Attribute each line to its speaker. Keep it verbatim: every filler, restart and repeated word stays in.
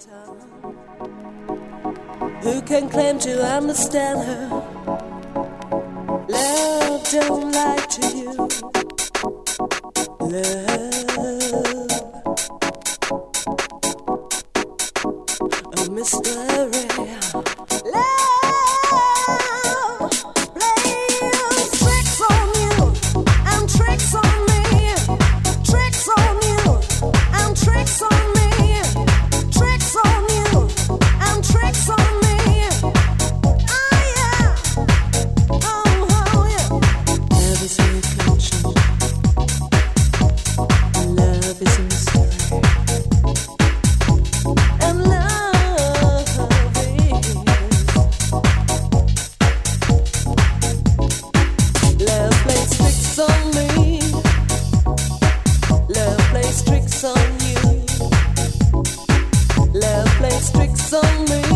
Speaker 1: Who can claim to understand her? Love don't lie to you. Love, a mystery. Love plays tricks on you and tricks on me. Tricks on you and tricks on me. Tricks on you and tricks on me. Love plays tricks on me.